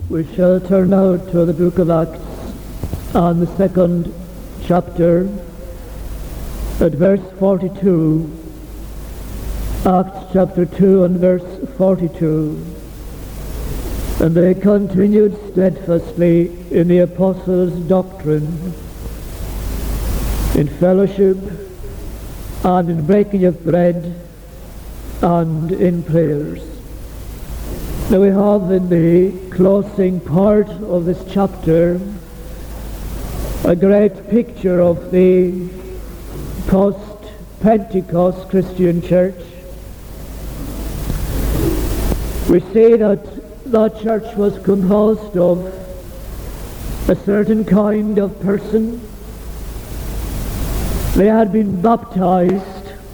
We shall turn now to the book of Acts on the second chapter at verse 42. Acts chapter 2 and verse 42. And they continued steadfastly in the apostles' doctrine, in fellowship, and in breaking of bread, and in prayers. Now we have in the closing part of this chapter a great picture of the post-Pentecost Christian church. We see that church was composed of a certain kind of person. They had been baptized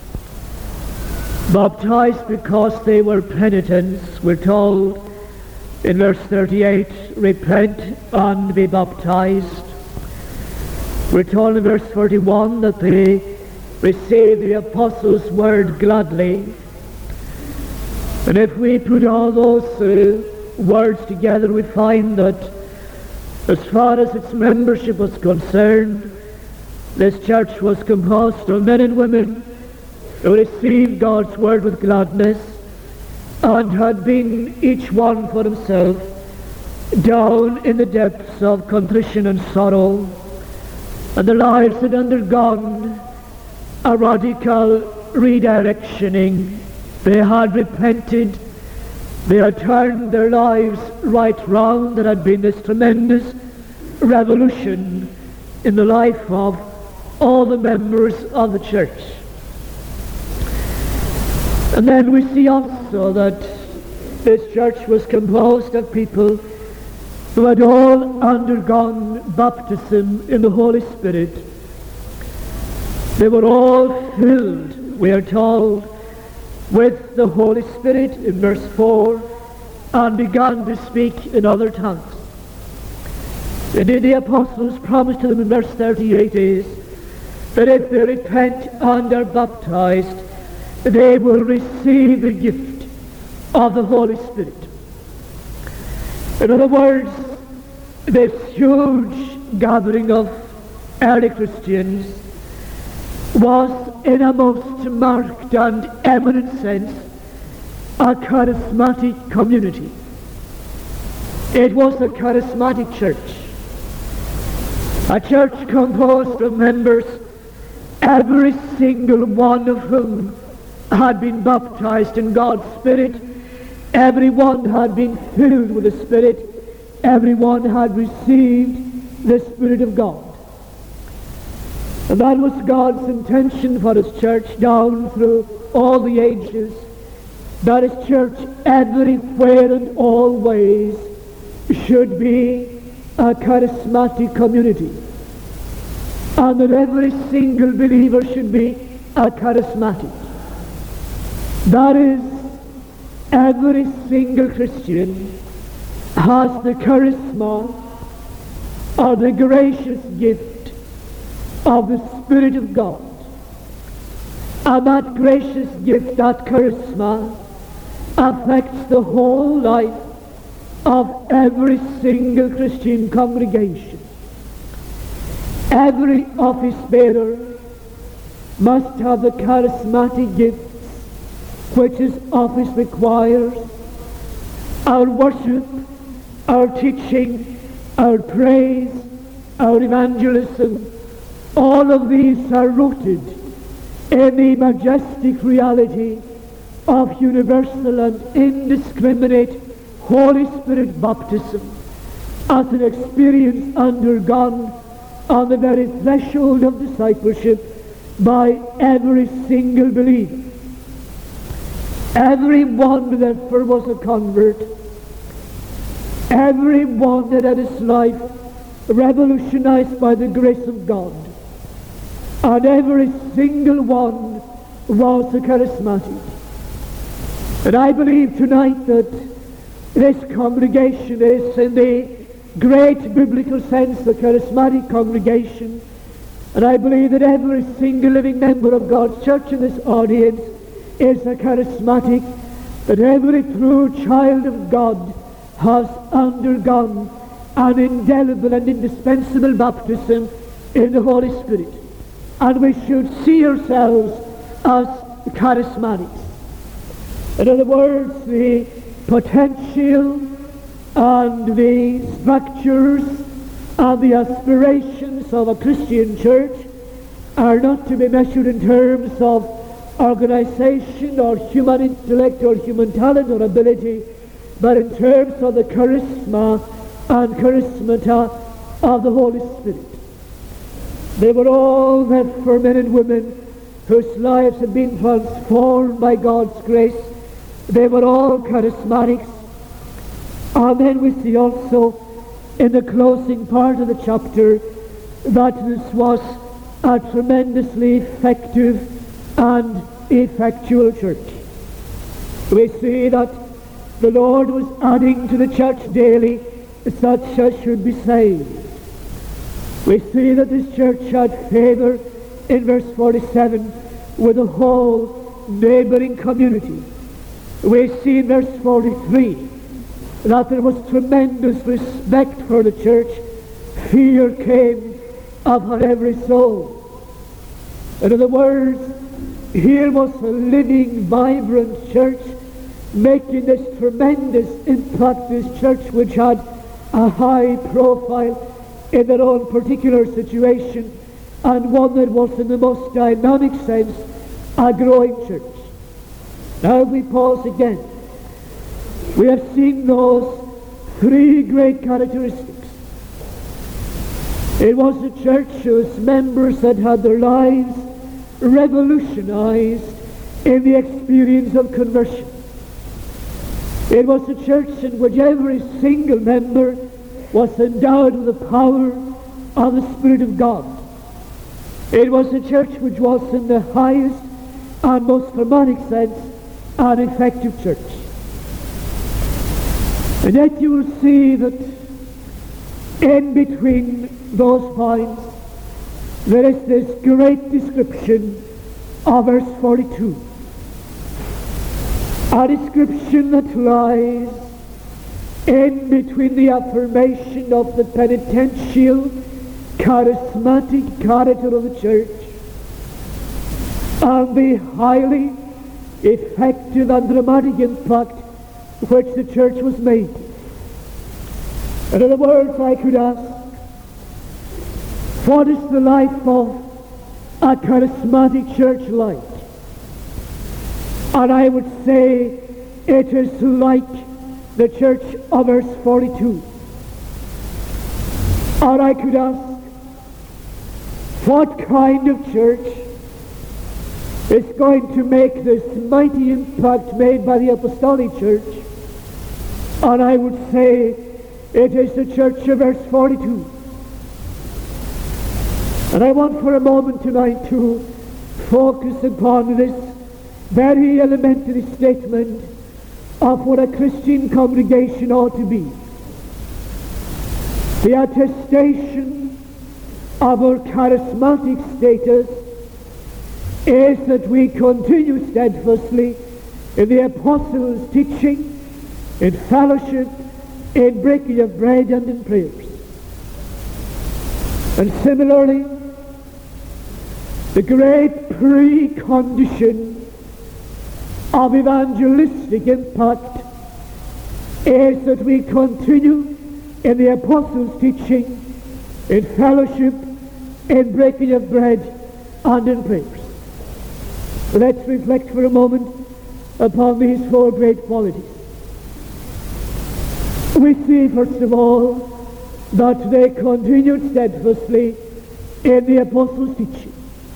because they were penitents. We're told in verse 38, repent and be baptized. We're told in verse 41 that they received the apostles' word gladly. And if we put all those words together, we find that as far as its membership was concerned, this church was composed of men and women who received God's word with gladness and had been each one for himself down in the depths of contrition and sorrow, and their lives had undergone a radical redirectioning. They had repented, they had turned their lives right round. There had been this tremendous revolution in the life of all the members of the church. And then we see also that this church was composed of people who had all undergone baptism in the Holy Spirit. They were all filled, we are told, with the Holy Spirit in verse 4, and began to speak in other tongues. Indeed, the apostles' promise to them in verse 38 is that if they repent and are baptized, they will receive the gift of the Holy Spirit. In other words, this huge gathering of early Christians was in a most marked and eminent sense a charismatic community. It was a charismatic church, a church composed of members, every single one of whom had been baptized in God's Spirit. Everyone had been filled with the Spirit. Everyone had received the Spirit of God. And that was God's intention for His church down through all the ages, that His church everywhere and always should be a charismatic community, and that every single believer should be a charismatic. That is, every single Christian has the charisma or the gracious gift of the Spirit of God. And that gracious gift, that charisma, affects the whole life of every single Christian congregation. Every office bearer must have the charismatic gift which his office requires. Our worship, our teaching, our praise, our evangelism, all of these are rooted in the majestic reality of universal and indiscriminate Holy Spirit baptism as an experience undergone on the very threshold of discipleship by every single believer. Everyone therefore was a convert. Everyone that had his life revolutionized by the grace of God. And every single one was a charismatic. And I believe tonight that this congregation is, in the great biblical sense, a charismatic congregation. And I believe that every single living member of God's church in this audience is a charismatic, that every true child of God has undergone an indelible and indispensable baptism in the Holy Spirit. And we should see ourselves as charismatics. In other words, the potential and the structures and the aspirations of a Christian church are not to be measured in terms of organization or human intellect or human talent or ability, but in terms of the charisma and charismata of the Holy Spirit. They were all meant for men and women whose lives had been transformed by God's grace. They were all charismatics. And then we see also in the closing part of the chapter that this was a tremendously effective and effectual church. We see that the Lord was adding to the church daily such as should be saved. We see that this church had favor in verse 47 with the whole neighboring community. We see in verse 43 that there was tremendous respect for the church. Fear came upon every soul. In other words, here was a living, vibrant church making this tremendous impact, this church which had a high profile in their own particular situation, and one that was in the most dynamic sense a growing church. Now we pause again. We have seen those three great characteristics. It was a church whose members had had their lives revolutionized in the experience of conversion. It was a church in which every single member was endowed with the power of the Spirit of God. It was a church which was in the highest and most harmonic sense an effective church. And yet you will see that in between those points there is this great description of verse 42. A description that lies in between the affirmation of the penitential, charismatic character of the church and the highly effective and dramatic impact which the church was made. In other words, I could ask, what is the life of a charismatic church like? And I would say it is like the church of verse 42. Or I could ask, what kind of church is going to make this mighty impact made by the apostolic church? And I would say it is the church of verse 42. And I want for a moment tonight to focus upon this very elementary statement of what a Christian congregation ought to be. The attestation of our charismatic status is that we continue steadfastly in the apostles' teaching, in fellowship, in breaking of bread, and in prayers. And similarly, the great precondition of evangelistic impact is that we continue in the apostles' teaching, in fellowship, in breaking of bread, and in prayers. Let's reflect for a moment upon these four great qualities. We see, first of all, that they continued steadfastly in the apostles' teaching.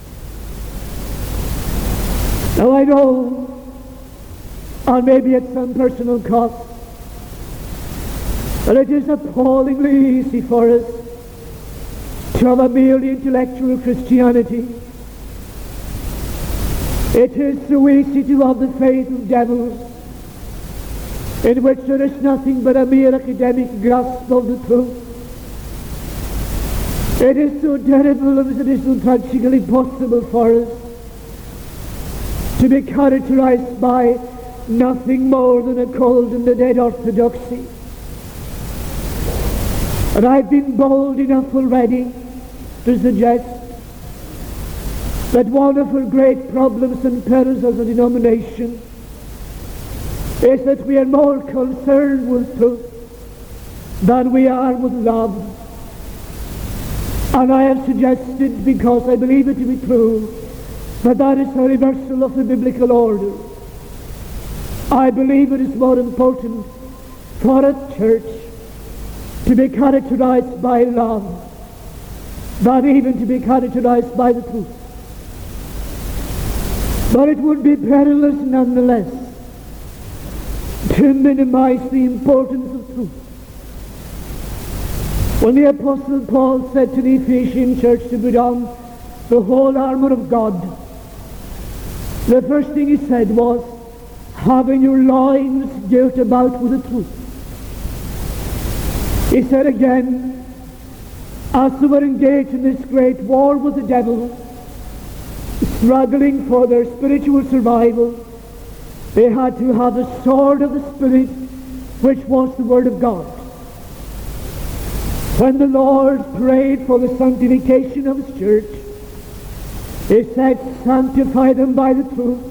Now I know, and maybe at some personal cost, that it is appallingly easy for us to have a merely intellectual Christianity. It is so easy to have the faith of devils, in which there is nothing but a mere academic grasp of the truth. It is so terrible as it is so practically possible for us to be characterized by nothing more than a cold and a dead orthodoxy. And I've been bold enough already to suggest that one of our great problems and perils as a denomination is that we are more concerned with truth than we are with love. And I have suggested, because I believe it to be true, that that is a reversal of the biblical order. I believe it is more important for a church to be characterized by love than even to be characterized by the truth. But it would be perilous nonetheless to minimize the importance of truth. When the Apostle Paul said to the Ephesian church to put on the whole armor of God, the first thing he said was, having your loins girt about with the truth. He said again, as they were engaged in this great war with the devil, struggling for their spiritual survival, they had to have the sword of the Spirit, which was the Word of God. When the Lord prayed for the sanctification of His church, He said, sanctify them by the truth.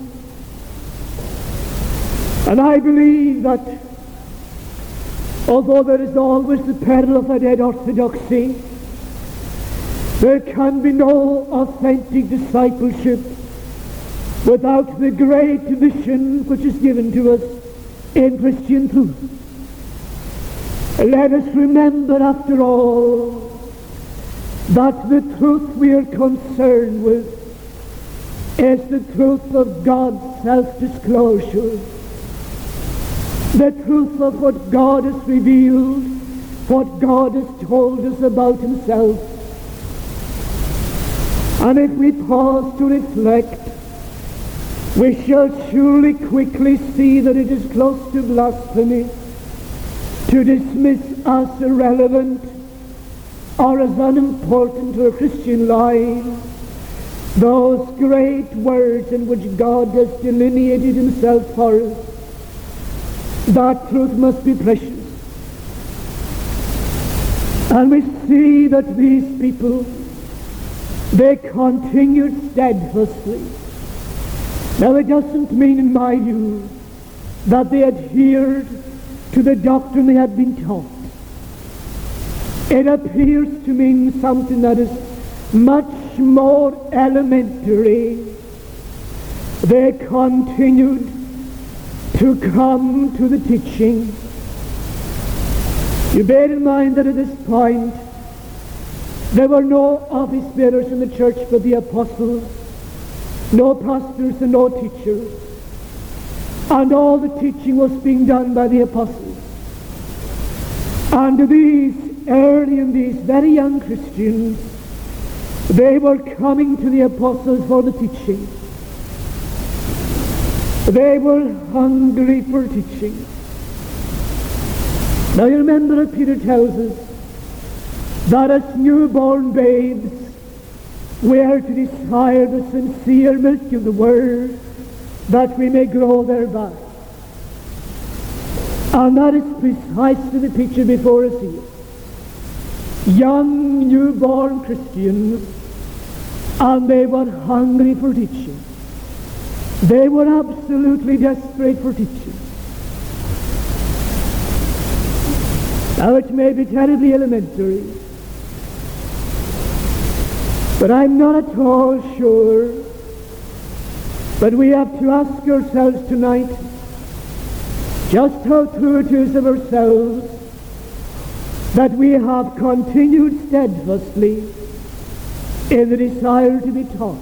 And I believe that although there is always the peril of a dead orthodoxy, there can be no authentic discipleship without the great vision which is given to us in Christian truth. Let us remember, after all, that the truth we are concerned with is the truth of God's self-disclosure, the truth of what God has revealed, what God has told us about Himself. And if we pause to reflect, we shall surely quickly see that it is close to blasphemy to dismiss as irrelevant or as unimportant to a Christian life those great words in which God has delineated Himself for us. That truth must be precious. And we see that these people, they continued steadfastly. Now it doesn't mean, in my view, that they adhered to the doctrine they had been taught. It appears to mean something that is much more elementary. They continued to come to the teaching. You bear in mind that at this point there were no office bearers in the church but the apostles, no pastors and no teachers, and all the teaching was being done by the apostles. And these early and these very young Christians, they were coming to the apostles for the teaching. They were hungry for teaching. Now you remember that Peter tells us that as newborn babes we are to desire the sincere milk of the Word, that we may grow thereby. And that is precisely the picture before us here. Young newborn Christians, and they were hungry for teaching. They were absolutely desperate for teaching. Now it may be terribly elementary, but I'm not at all sure that we have to ask ourselves tonight just how true it is of ourselves that we have continued steadfastly in the desire to be taught.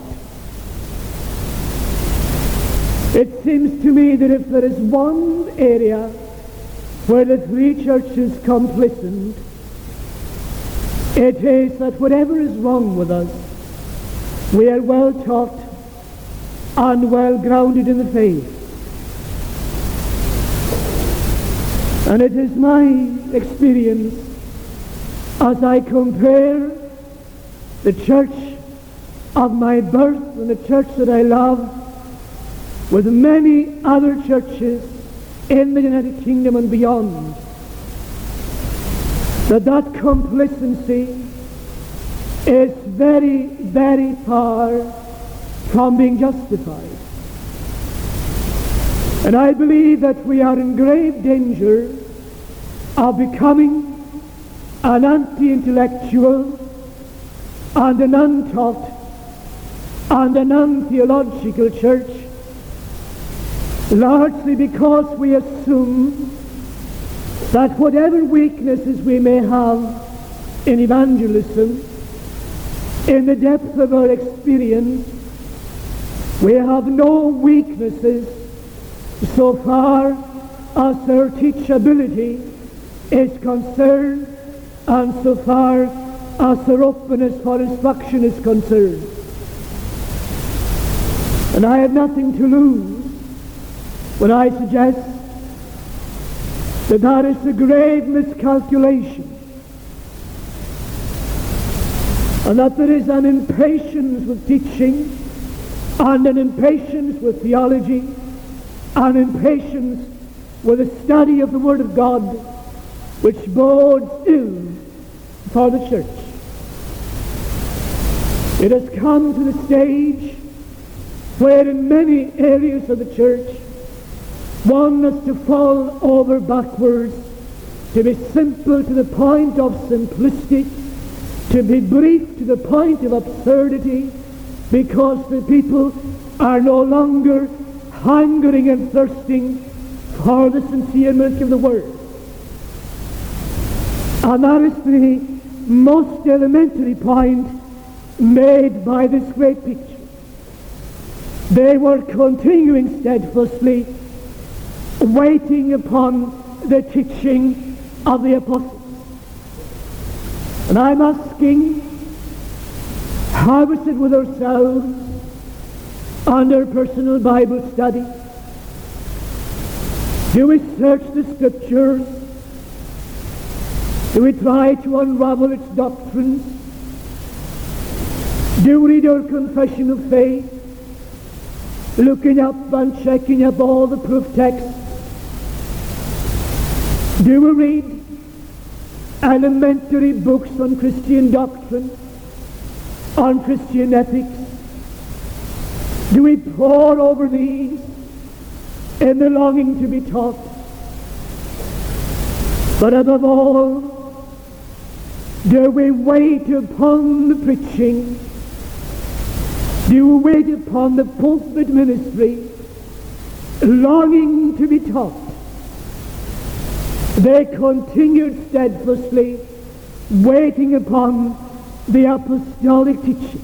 It seems to me that if there is one area where the three churches complacent, it is that whatever is wrong with us, we are well taught and well grounded in the faith. And it is my experience, as I compare the church of my birth and the church that I love with many other churches in the United Kingdom and beyond, that complacency is very, very far from being justified. And I believe that we are in grave danger of becoming an anti-intellectual and an untaught and an untheological church, largely because we assume that whatever weaknesses we may have in evangelism, in the depth of our experience, we have no weaknesses so far as our teachability is concerned and so far as our openness for instruction is concerned. And I have nothing to lose when I suggest that that is a grave miscalculation, and that there is an impatience with teaching and an impatience with theology, an impatience with the study of the Word of God, which bodes ill for the church. It has come to the stage where in many areas of the church one has to fall over backwards, to be simple to the point of simplicity, to be brief to the point of absurdity, because the people are no longer hungering and thirsting for the sincere milk of the Word. And that is the most elementary point made by this great picture. They were continuing steadfastly, waiting upon the teaching of the apostles. And I'm asking, how is it with ourselves and our personal Bible study? Do we search the Scriptures? Do we try to unravel its doctrines? Do we read our confession of faith, looking up and checking up all the proof texts? Do we read elementary books on Christian doctrine, on Christian ethics? Do we pore over these in the longing to be taught? But above all, do we wait upon the preaching? Do we wait upon the pulpit ministry, longing to be taught? They continued steadfastly, waiting upon the apostolic teaching.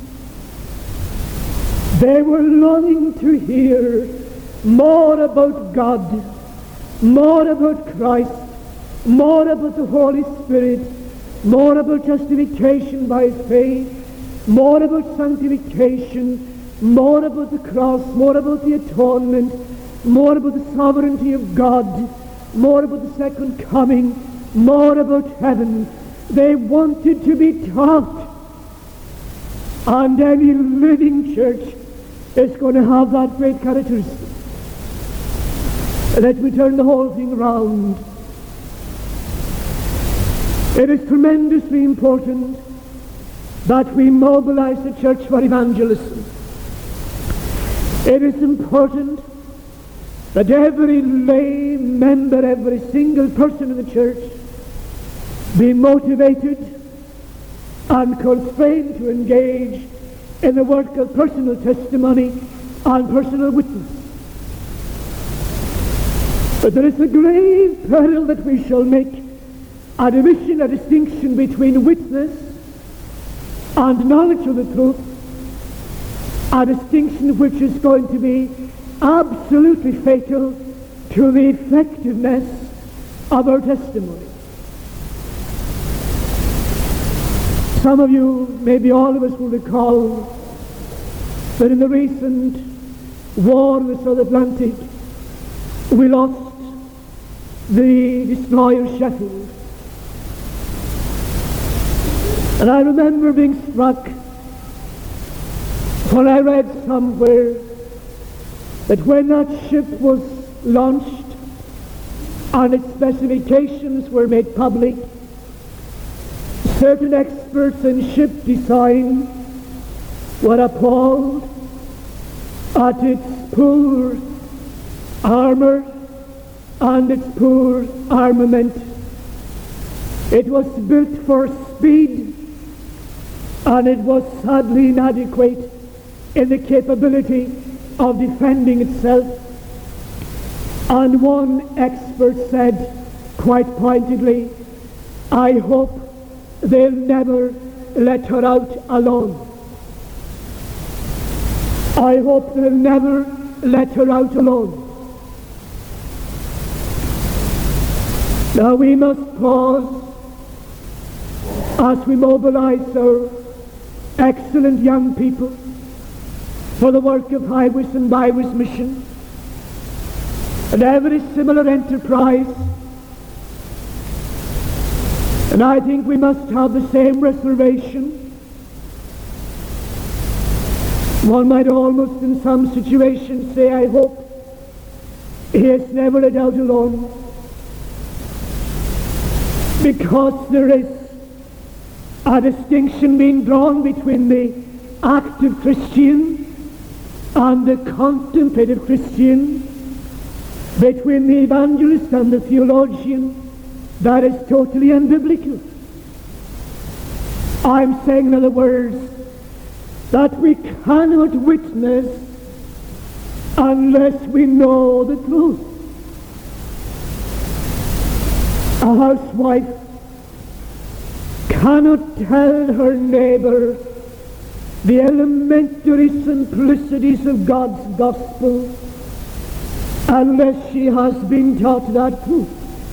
They were longing to hear more about God, more about Christ, more about the Holy Spirit, more about justification by faith, more about sanctification, more about the cross, more about the atonement, more about the sovereignty of God, more about the second coming, more about heaven. They wanted to be taught. And any living church is going to have that great characteristic. Let me turn the whole thing around. It is tremendously important that we mobilize the church for evangelism. It is important that every lay member, every single person in the church be motivated and constrained to engage in the work of personal testimony and personal witness. But there is a grave peril that we shall make a division, a distinction between witness and knowledge of the truth, a distinction which is going to be absolutely fatal to the effectiveness of our testimony. Some of you, maybe all of us, will recall that in the recent war in the South Atlantic, we lost the destroyer Sheffield. And I remember being struck when I read somewhere that when that ship was launched and its specifications were made public, Certain experts in ship design were appalled at its poor armor and its poor armament. It was built for speed, and it was sadly inadequate in the capability of defending itself. And one expert said quite pointedly, "I hope they'll never let her out alone. I hope they'll never let her out alone." Now we must pause as we mobilize our excellent young people for the work of Highways and Byways Mission and every similar enterprise. And I think we must have the same reservation. One might almost in some situations say, "I hope he is never let out alone," because there is a distinction being drawn between the active Christian and the contemplative Christian, between the evangelist and the theologian, that is totally unbiblical. I'm saying, in other words, that we cannot witness unless we know the truth. A housewife cannot tell her neighbor the elementary simplicities of God's gospel unless she has been taught that truth.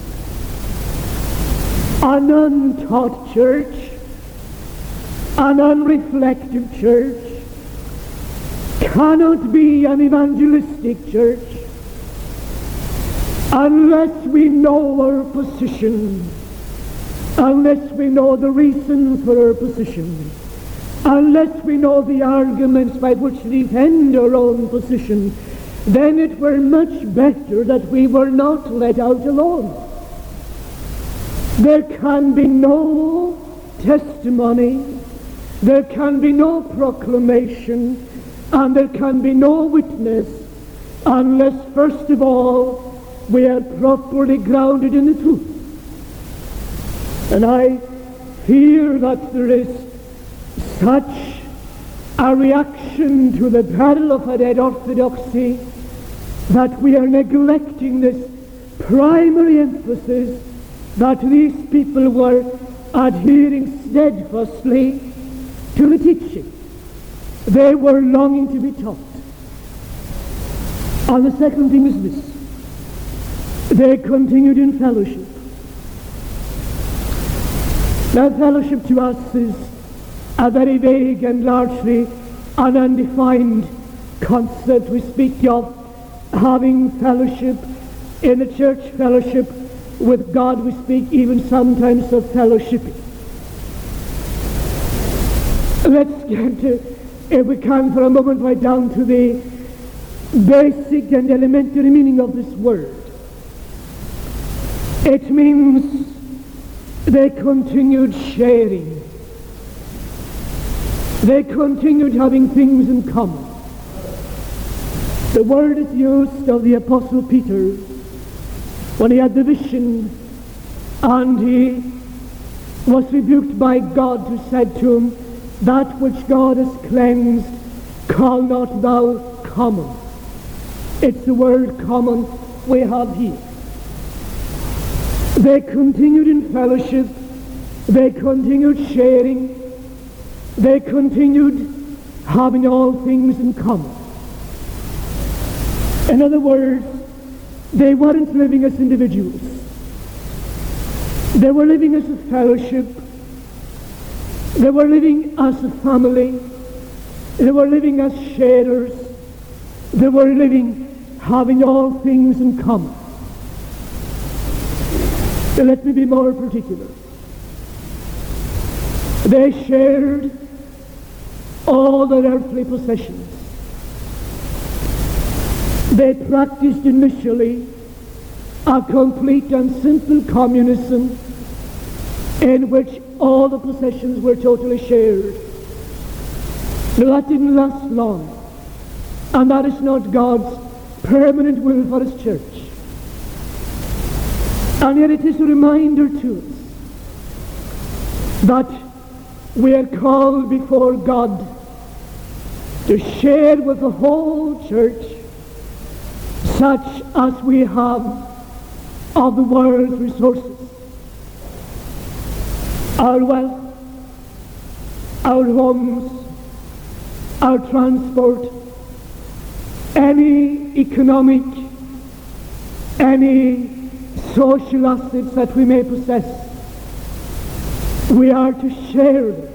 An untaught church, an unreflective church, cannot be an evangelistic church unless we know our position, unless we know the reason for our position, unless we know the arguments by which to defend our own position. Then it were much better that we were not let out alone. There can be no testimony, there can be no proclamation, and there can be no witness unless, first of all, we are properly grounded in the truth. And I fear that there is such a reaction to the battle of a dead orthodoxy that we are neglecting this primary emphasis that these people were adhering steadfastly to the teaching. They were longing to be taught. And the second thing is this: they continued in fellowship. Now, fellowship to us is a very vague and largely an undefined concept. We speak of having fellowship in the church, fellowship with God. We speak even sometimes of fellowshipping. Let's get, if we can, for a moment right down to the basic and elementary meaning of this word. It means they continued sharing. They continued having things in common. The word is used of the Apostle Peter when he had the vision and he was rebuked by God, who said to him, "That which God has cleansed, call not thou common." It's the word common we have here. They continued in fellowship, they continued sharing, they continued having all things in common. In other words, they weren't living as individuals. They were living as a fellowship. They were living as a family. They were living as sharers. They were living having all things in common. So let me be more particular. They shared all their earthly possessions. They practiced initially a complete and simple communism in which all the possessions were totally shared. Now that didn't last long, and that is not God's permanent will for his church. And yet it is a reminder to us that we are called before God to share with the whole church such as we have of the world's resources. Our wealth, our homes, our transport, any economic, any social assets that we may possess, we are to share them.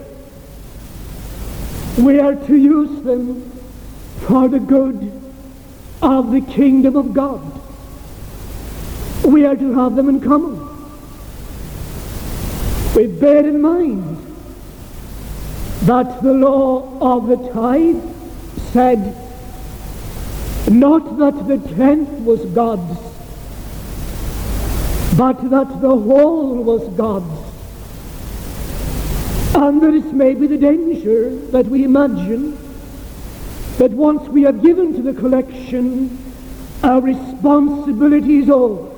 We are to use them for the good of the kingdom of God. We are to have them in common. We bear in mind that the law of the tithe said not that the tenth was God's, but that the whole was God's. And there is maybe the danger that we imagine that once we have given to the collection, our responsibility is over.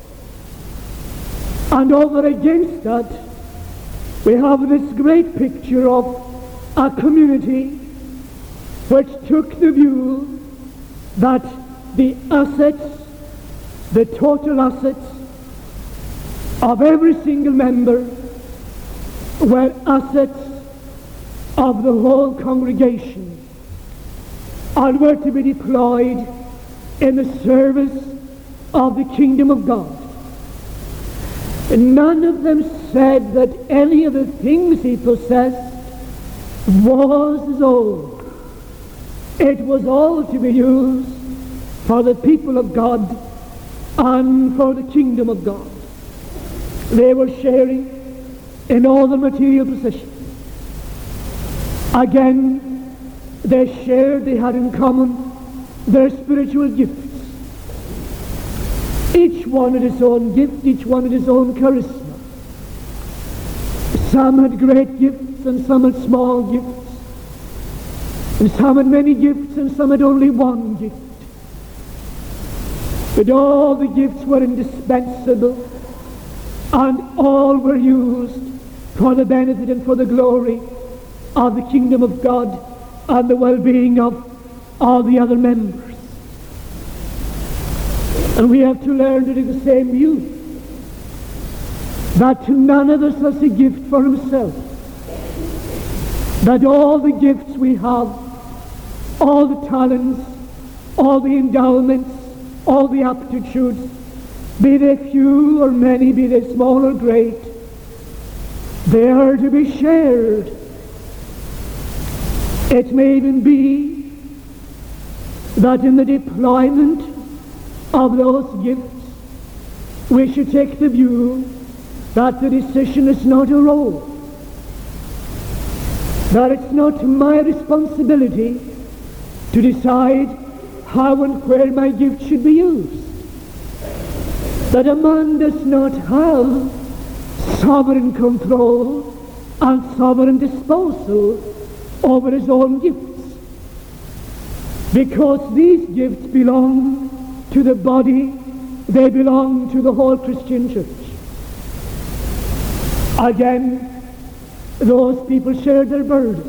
And over against that, we have this great picture of a community which took the view that the assets, the total assets of every single member were assets of the whole congregation and were to be deployed in the service of the kingdom of God. And none of them said that any of the things he possessed was his own. It was all to be used for the people of God and for the kingdom of God. They were sharing in all the material possessions. Again, they shared, they had in common their spiritual gifts. Each one had his own gift, each one had his own charisma. Some had great gifts and some had small gifts. And some had many gifts and some had only one gift. But all the gifts were indispensable and all were used for the benefit and for the glory of the kingdom of God and the well-being of all the other members. And we have to learn to do the same view, that none of us has a gift for himself, that all the gifts we have, all the talents, all the endowments, all the aptitudes, be they few or many, be they small or great, they are to be shared. It may even be that in the deployment of those gifts, we should take the view that the decision is not our own, that it's not my responsibility to decide how and where my gift should be used, that a man does not have sovereign control and sovereign disposal over his own gifts, because these gifts belong to the body, they belong to the whole Christian church. Again, those people shared their burdens.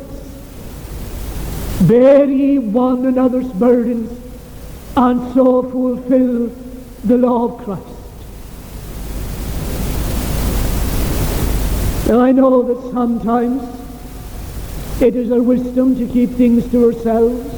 Bear ye one another's burdens, and so fulfill the law of Christ. Now I know that sometimes it is our wisdom to keep things to ourselves,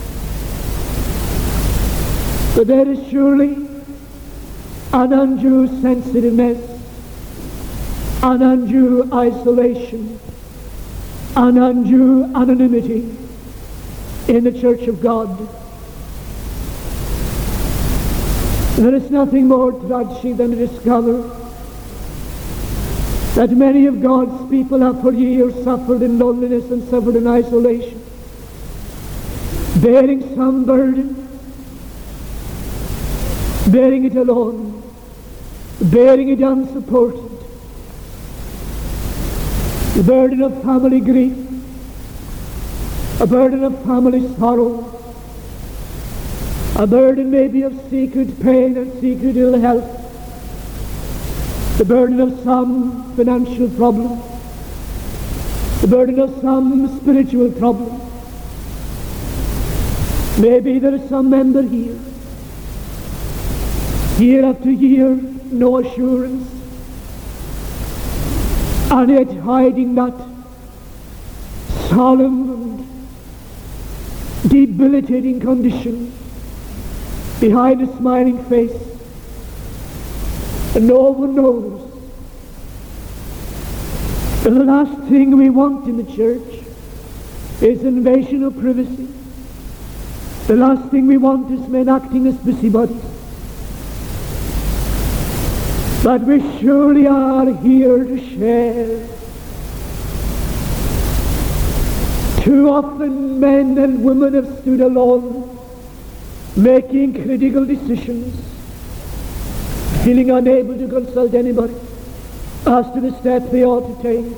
but there is surely an undue sensitiveness, an undue isolation, an undue anonymity in the church of God. There is nothing more tragic than to discover that many of God's people have for years suffered in loneliness and suffered in isolation, bearing some burden, bearing it alone, bearing it unsupported. the burden of family grief, a burden of family sorrow, a burden maybe of secret pain and secret ill health, the burden of some financial problem, the burden of some spiritual problem. Maybe there is some member here, year after year, no assurance, and yet hiding that solemn and debilitating condition behind a smiling face, and no one knows. And the last thing we want in the church is invasion of privacy. The last thing we want is men acting as busybodies. But we surely are here to share. Too often men and women have stood alone, making critical decisions, feeling unable to consult anybody as to the steps they ought to take.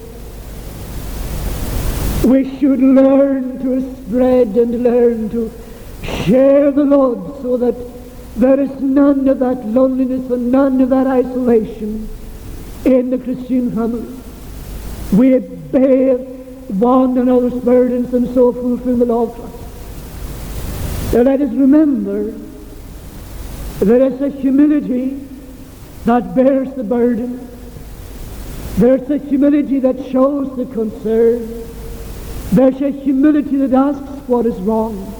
We should learn to spread and learn to share the Lord, so that there is none of that loneliness and none of that isolation in the Christian family. We bear one another's burdens and so fulfill the law of Christ. Now let us remember there is a humility that bears the burden. There's a humility that shows the concern. There's a humility that asks what is wrong.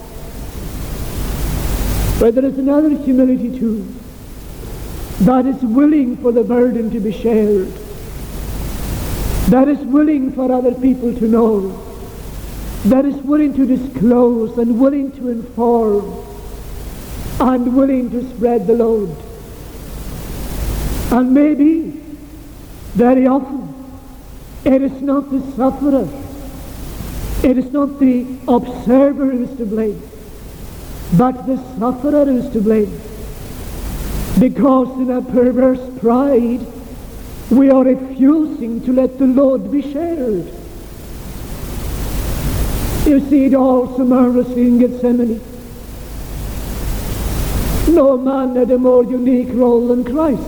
But there is another humility too, that is willing for the burden to be shared, that is willing for other people to know, that is willing to disclose and willing to inform and willing to spread the load. And maybe, very often, it is not the sufferer, it is not the observer who is to blame, but the sufferer is to blame, because in a perverse pride we are refusing to let the load be shared. You see it all so marvelously in Gethsemane. No man had a more unique role than Christ.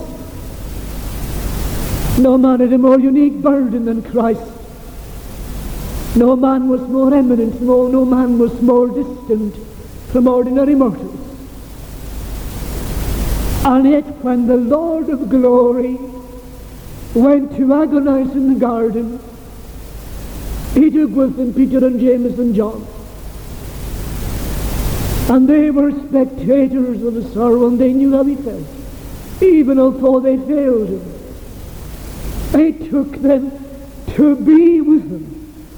No man had a more unique burden than Christ. No man was more eminent, no man was more distant from ordinary mortals. And yet when the Lord of glory went to agonize in the garden, he took with him Peter and James and John. And they were spectators of the sorrow, and they knew how he felt, even although they failed him. He took them to be with him.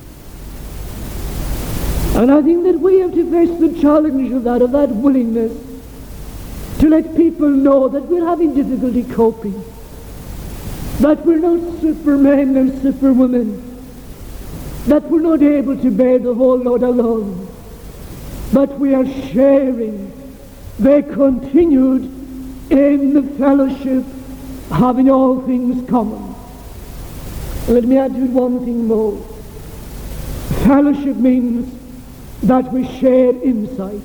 And I think that we have to face the challenge of that willingness to let people know that we're having difficulty coping, that we're not supermen and superwomen, that we're not able to bear the whole load alone, but we are sharing. They continued in the fellowship, having all things common. Let me add to it one thing more. Fellowship means that we share insights.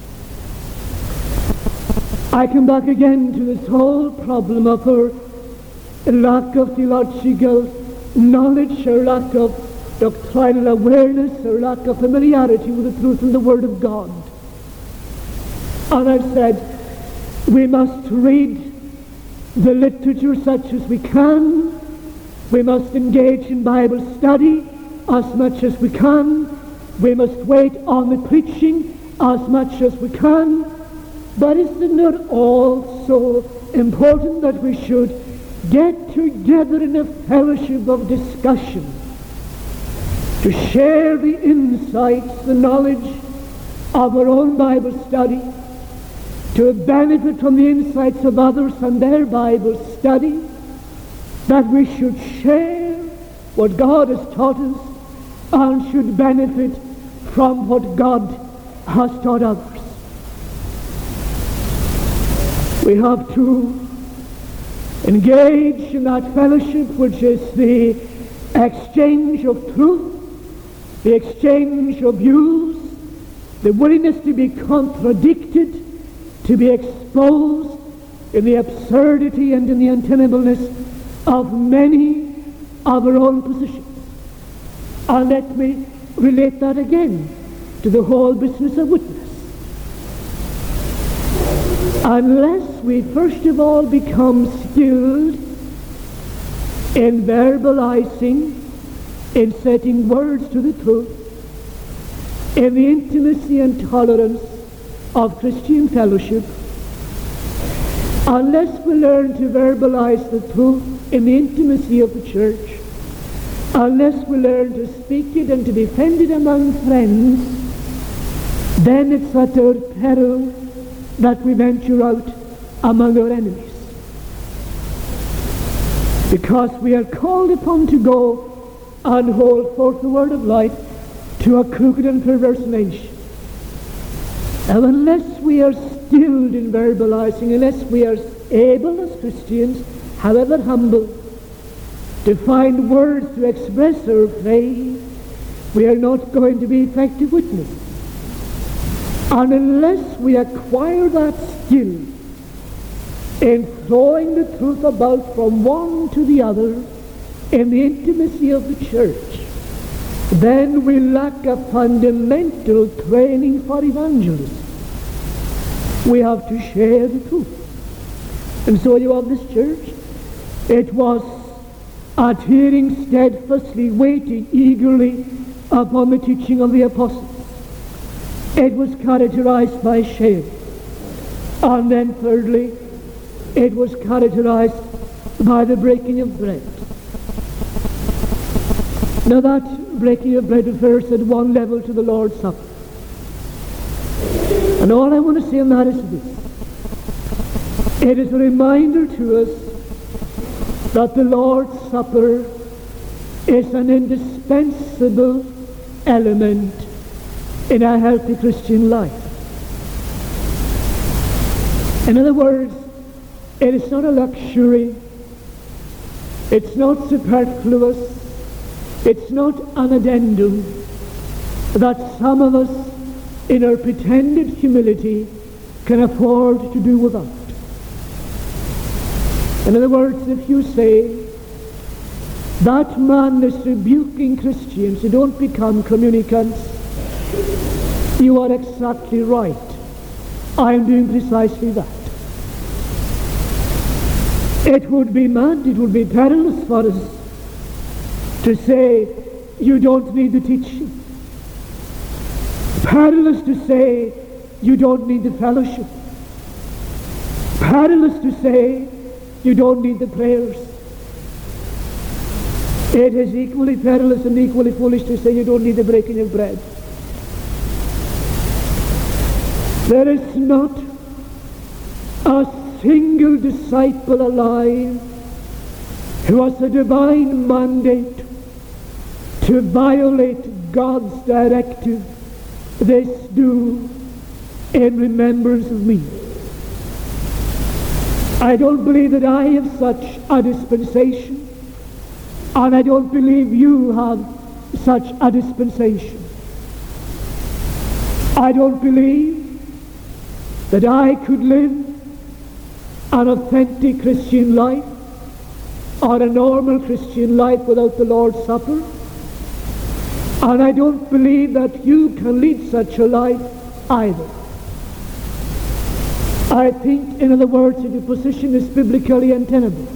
I come back again to this whole problem of our lack of theological knowledge, or lack of doctrinal awareness, or lack of familiarity with the truth and the Word of God. And I've said we must read the literature such as we can. We must engage in Bible study as much as we can. We must wait on the preaching as much as we can. But is it not also important that we should get together in a fellowship of discussion to share the insights, the knowledge of our own Bible study, to benefit from the insights of others and their Bible study, that we should share what God has taught us and should benefit from what God has taught others. We have to engage in that fellowship, which is the exchange of truth, the exchange of views, the willingness to be contradicted, to be exposed in the absurdity and in the untenableness of many of our own positions. And let me relate that again to the whole business of witness. Unless we first of all become skilled in verbalizing, in setting words to the truth, in the intimacy and tolerance of Christian fellowship, unless we learn to verbalize the truth in the intimacy of the church, unless we learn to speak it and to defend it among friends, then it's at our peril that we venture out among our enemies. Because we are called upon to go and hold forth the word of light to a crooked and perverse nation. And unless we are skilled in verbalizing, unless we are able as Christians, however humble, to find words to express our faith, we are not going to be effective witnesses. And unless we acquire that skill in throwing the truth about from one to the other in the intimacy of the church, then we lack a fundamental training for evangelism. We have to share the truth. And so you have this church. It was adhering steadfastly, waiting eagerly upon the teaching of the apostles. It was characterized by shame. And then thirdly, it was characterized by the breaking of bread. Now that breaking of bread refers at one level to the Lord's Supper. And all I want to say on that is this. It is a reminder to us that the Lord's Supper is an indispensable element in a healthy Christian life. In other words, it is not a luxury, it's not superfluous, it's not an addendum that some of us in our pretended humility can afford to do without. In other words, if you say, that man is rebuking Christians who don't become communicants, you are exactly right. I am doing precisely that. It would be mad, it would be perilous for us to say, you don't need the teaching. Perilous to say, you don't need the fellowship. Perilous to say, you don't need the prayers. It is equally perilous and equally foolish to say you don't need the breaking of bread. There is not a single disciple alive who has a divine mandate to violate God's directive, this do in remembrance of me. I don't believe that I have such a dispensation, and I don't believe you have such a dispensation. I don't believe that I could live an authentic Christian life or a normal Christian life without the Lord's Supper. And I don't believe that you can lead such a life either. I think, in other words, that your position is biblically untenable.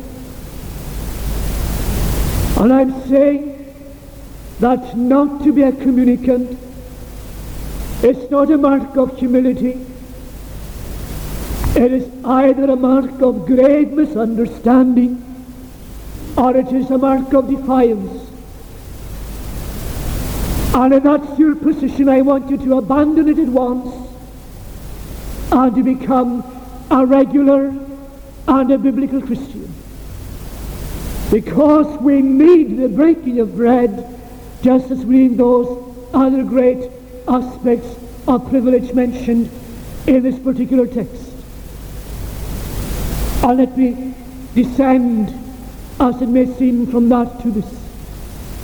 And I'm saying that not to be a communicant is not a mark of humility. It is either a mark of grave misunderstanding or it is a mark of defiance. And if that's your position, I want you to abandon it at once and to become a regular and a biblical Christian. Because we need the breaking of bread just as we need those other great aspects of privilege mentioned in this particular text. And let me descend, as it may seem, from that to this.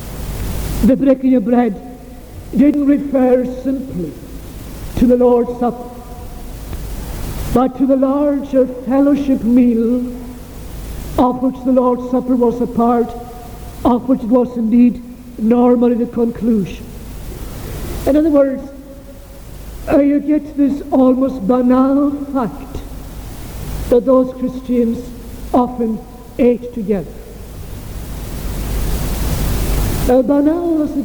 The breaking of bread didn't refer simply to the Lord's Supper, but to the larger fellowship meal of which the Lord's Supper was a part, of which it was indeed normally the conclusion. In other words, you get this almost banal fact that those Christians often ate together. Now, banal as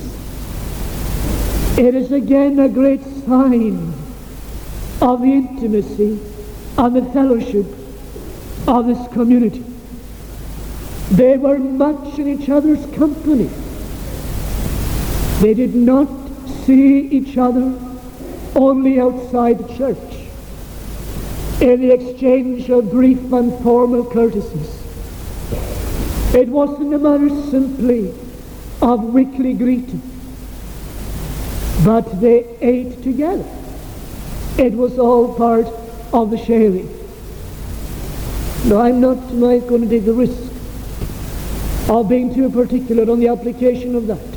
it is again a great sign of the intimacy and the fellowship of this community. They were much in each other's company. They did not see each other only outside the church in the exchange of brief and formal courtesies. It wasn't a matter simply of weekly greeting, but they ate together. It was all part of the sharing. Now, I'm not tonight going to take the risk of being too particular on the application of that.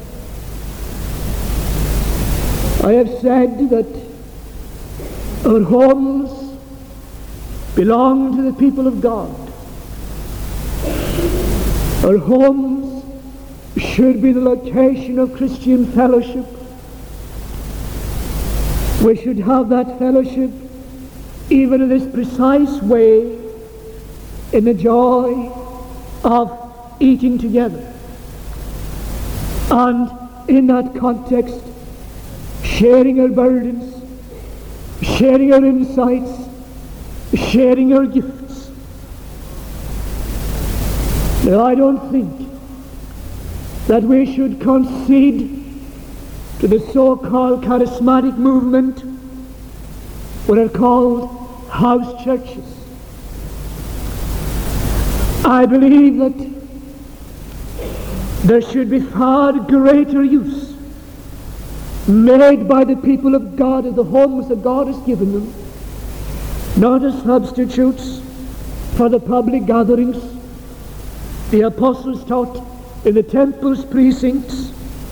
I have said that our homes belong to the people of God. Our homes should be the location of Christian fellowship. We should have that fellowship even in this precise way, in the joy of eating together. And in that context, sharing our burdens, sharing our insights, sharing our gifts. Now, I don't think that we should concede to the so-called charismatic movement, what are called house churches. I believe that there should be far greater use made by the people of God of the homes that God has given them, not as substitutes for the public gatherings the apostles taught in the temple's precincts,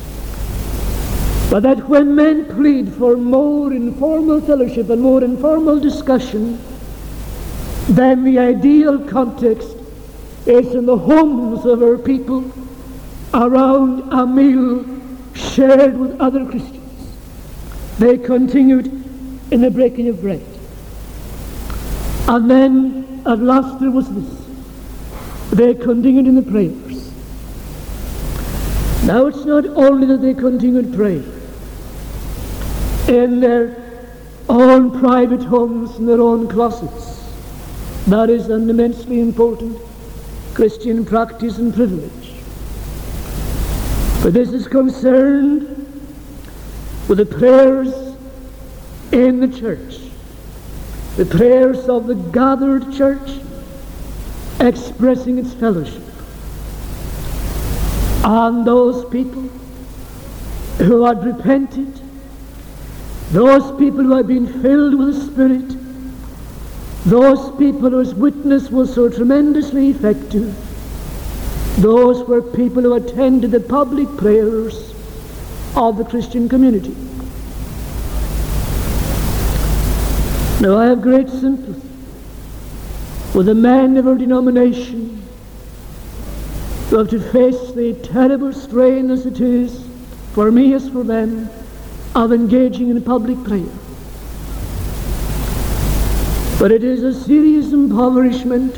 but that when men plead for more informal fellowship and more informal discussion, then the ideal context is in the homes of our people around a meal shared with other Christians. They continued in the breaking of bread. And then at last there was this. They continued in the prayers. Now, it's not only that they continued praying in their own private homes, in their own closets. That is an immensely important Christian practice and privilege. But this is concerned with the prayers in the church, the prayers of the gathered church expressing its fellowship. And those people who had repented, those people who had been filled with the Spirit, those people whose witness was so tremendously effective, those were people who attended the public prayers of the Christian community. Now, I have great sympathy with the men of our denomination who have to face the terrible strain as it is, for me as for them, of engaging in public prayer. But it is a serious impoverishment,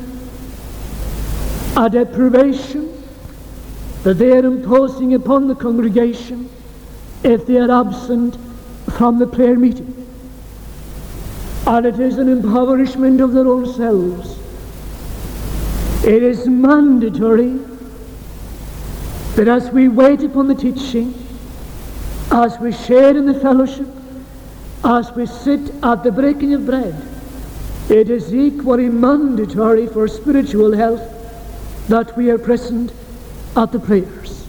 a deprivation that they are imposing upon the congregation if they are absent from the prayer meeting. And it is an impoverishment of their own selves. It is mandatory that as we wait upon the teaching, as we share in the fellowship, as we sit at the breaking of bread, it is equally mandatory for spiritual health that we are present at the prayers.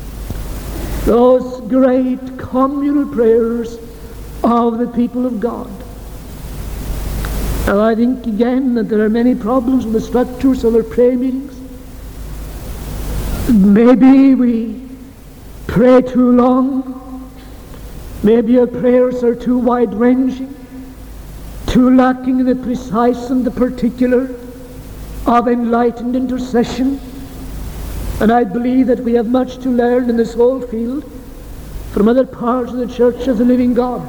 Those great communal prayers of the people of God. Now, I think again that there are many problems with the structures of our prayer meetings. Maybe we pray too long. Maybe your prayers are too wide-ranging, too lacking in the precise and the particular of enlightened intercession. And I believe that we have much to learn in this whole field from other parts of the Church of the living God.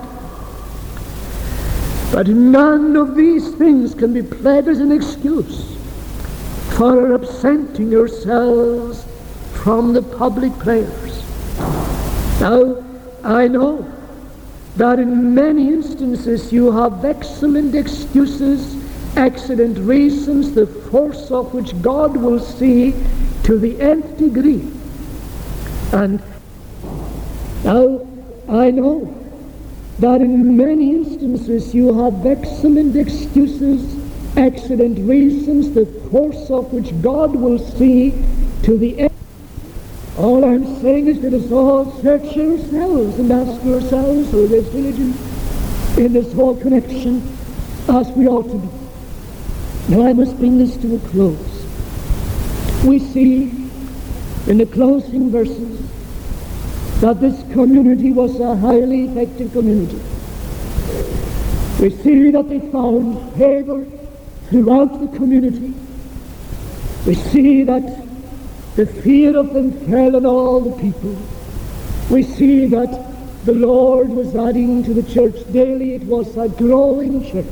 But none of these things can be pled as an excuse for absenting yourselves from the public prayers. Now, I know that in many instances you have excellent excuses, excellent reasons, the force of which God will see to the nth degree. And now, I know that in many instances you have excellent excuses, excellent reasons, the force of which God will see to the end. All I'm saying is let us all search ourselves and ask ourselves who is diligent in this whole connection as we ought to be. Now I must bring this to a close. We see in the closing verses that this community was a highly effective community. We see that they found favor throughout the community. We see that the fear of them fell on all the people. We see that the Lord was adding to the church daily. It was a growing church.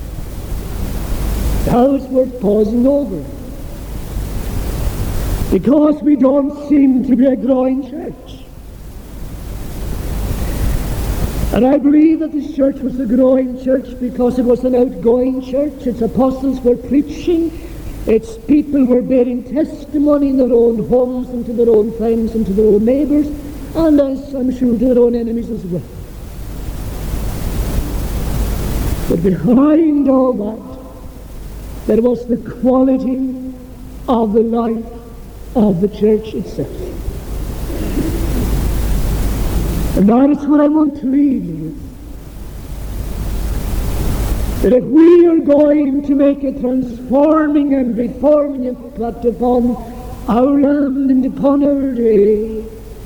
Now it's worth pausing over, because we don't seem to be a growing church. And I believe that this church was a growing church because it was an outgoing church. Its apostles were preaching. Its people were bearing testimony in their own homes and to their own friends and to their own neighbors, and as I'm sure to their own enemies as well. But behind all that, there was the quality of the life of the church itself. And that is what I want to leave you with. That if we are going to make a transforming and reforming impact upon our land and upon our day,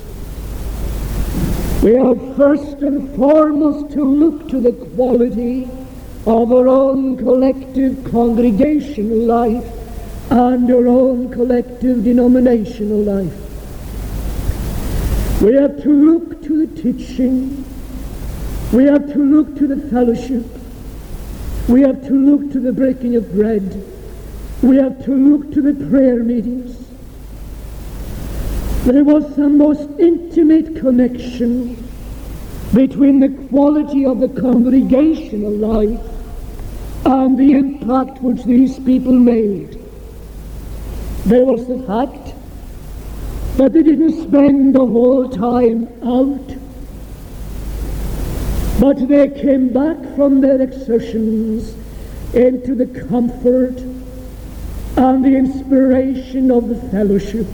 we have first and foremost to look to the quality of our own collective congregational life and our own collective denominational life. We have to look to the teaching. We have to look to the fellowship. We have to look to the breaking of bread. We have to look to the prayer meetings. There was a most intimate connection between the quality of the congregational life and the impact which these people made. There was the fact that they didn't spend the whole time out, but they came back from their exertions into the comfort and the inspiration of the fellowship.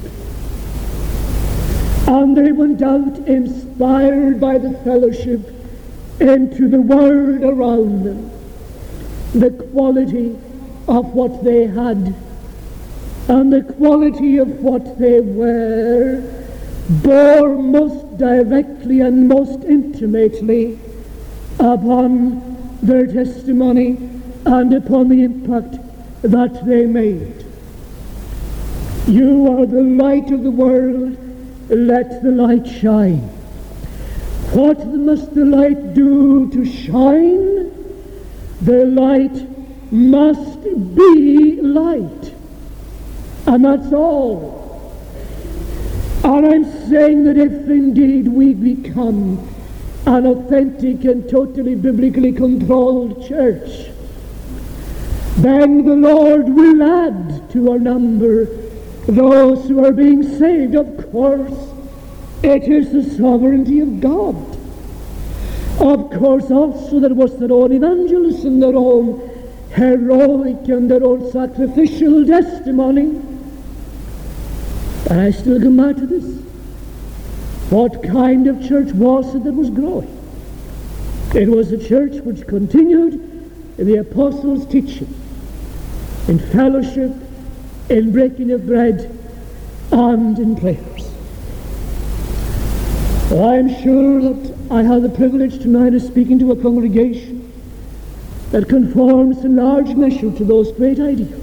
And they went out inspired by the fellowship into the world around them. The quality of what they had and the quality of what they were bore most directly and most intimately upon their testimony and upon the impact that they made. You are the light of the world, let the light shine. What must the light do to shine? The light must be light. And that's all. And I'm saying that if indeed we become an authentic and totally biblically controlled church, then the Lord will add to our number those who are being saved. Of course, it is the sovereignty of God. Of course, also there was their own evangelism, their own heroic and their own sacrificial testimony. And I still come back to this. What kind of church was it that was growing? It was a church which continued in the apostles' teaching, in fellowship, in breaking of bread, and in prayers. I am sure that I have the privilege tonight of speaking to a congregation that conforms in large measure to those great ideals.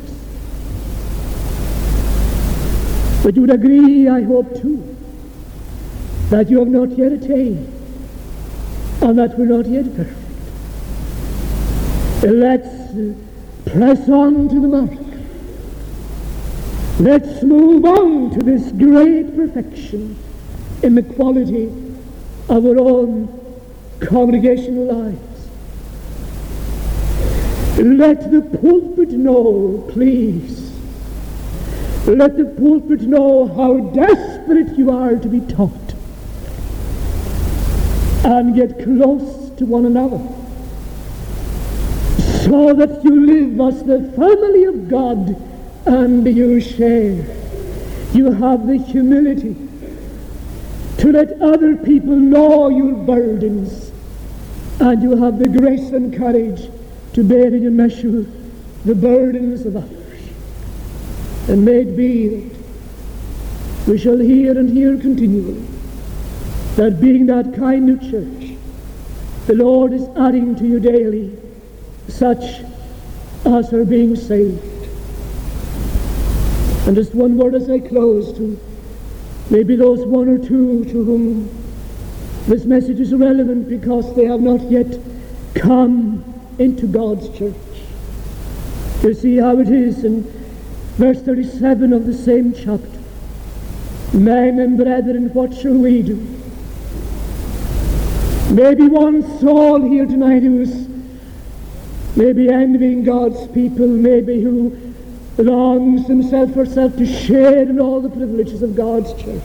But you would agree, I hope too, that you have not yet attained and that we're not yet perfect. Let's press on to the mark. Let's move on to this great perfection in the quality of our own congregational lives. Let the pulpit know, please, let the pulpit know how desperate you are to be taught and get close to one another, so that you live as the family of God and you share. You have the humility to let other people know your burdens, and you have the grace and courage to bear in your measure the burdens of others. And may it be that we shall hear and hear continually that being that kind of church, the Lord is adding to you daily such as are being saved. And just one word as I close to maybe those one or two to whom this message is irrelevant because they have not yet come into God's church. You see how it is in verse 37 of the same chapter. Men and brethren, what shall we do? Maybe one soul here tonight who is maybe envying God's people, maybe who longs himself or herself to share in all the privileges of God's church.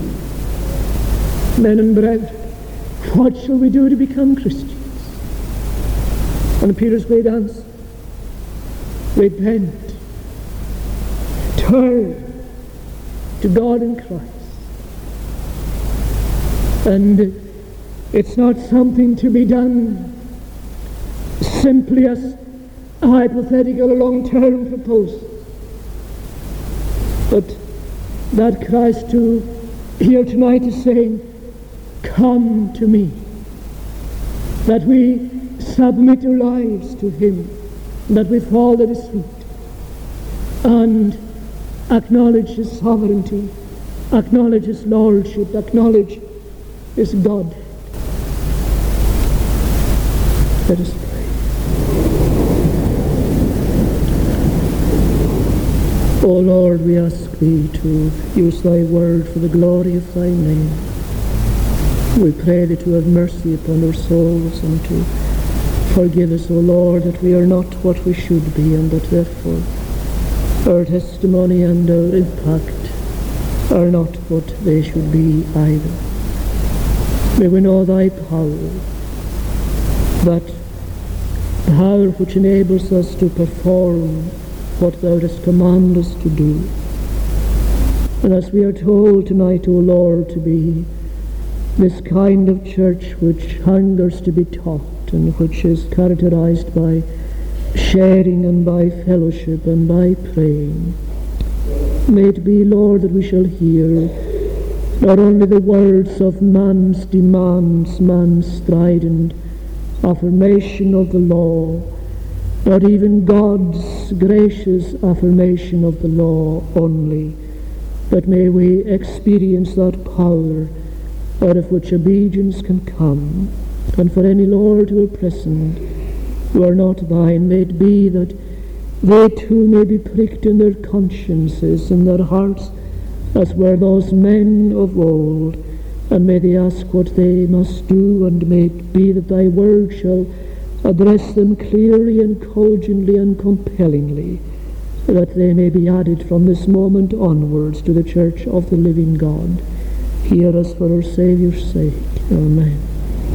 Men and brethren, what shall we do to become Christians? And Peter's great answer: repent, turn to God in Christ. And it's not something to be done simply as a hypothetical or long-term proposal, but that Christ too here tonight is saying, come to me, that we submit our lives to him, that we fall at his feet and acknowledge his sovereignty, acknowledge his lordship, acknowledge his God. Let us pray. O Lord, we ask thee to use thy word for the glory of thy name. We pray thee to have mercy upon our souls and to forgive us, O Lord, that we are not what we should be, and that therefore our testimony and our impact are not what they should be either. May we know thy power, that power which enables us to perform what thou dost command us to do. And as we are told tonight, O Lord, to be this kind of church which hungers to be taught and which is characterized by sharing and by fellowship and by praying, may it be, Lord, that we shall hear not only the words of man's demands, man's strident affirmation of the law, not even God's gracious affirmation of the law only, but may we experience that power out of which obedience can come. And for any, Lord, who are present, who are not thine, may it be that they too may be pricked in their consciences, in their hearts, as were those men of old, and may they ask what they must do, and may it be that thy word shall address them clearly and cogently and compellingly, that they may be added from this moment onwards to the church of the living God. Hear us for our Saviour's sake. Amen.